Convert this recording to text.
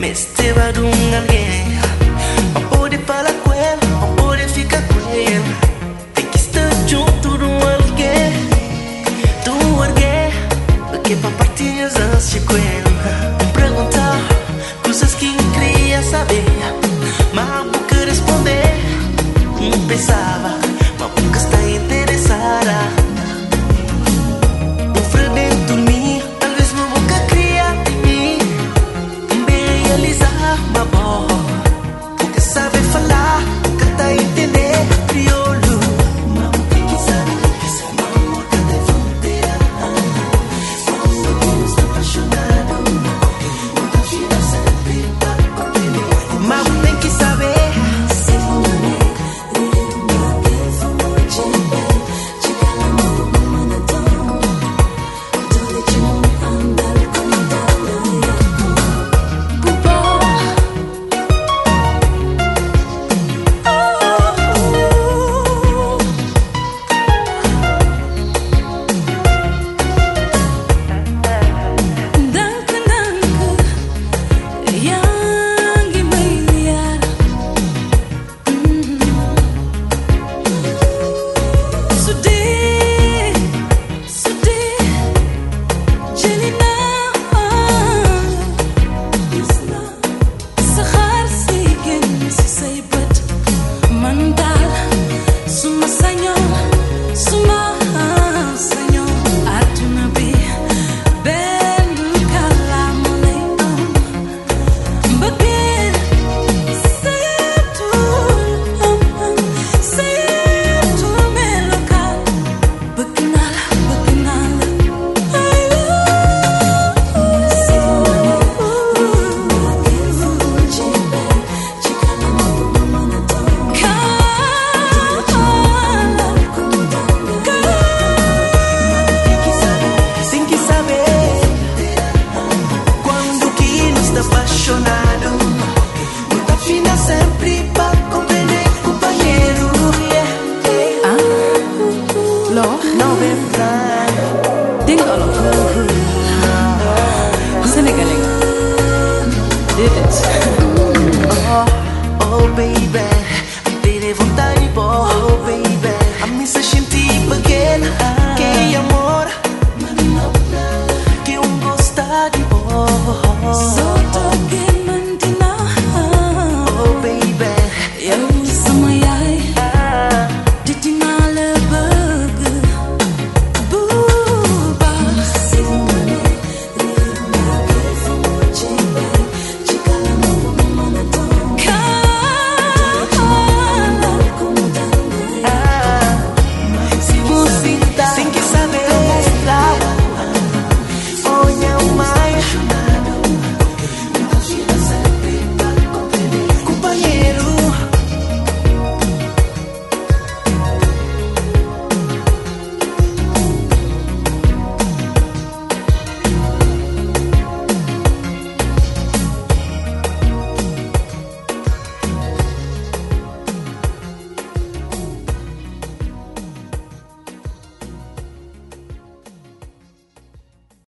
esteve de alguém. Pra poder falar com ele, pra poder ficar com ele, tem que estar junto de alguém. Do alguém, porque pra partir as com ele. Perguntar coisas que não queria saber, mas nunca responder. Não pensava, mas nunca está interessada. Sénégalais did it. Oh baby.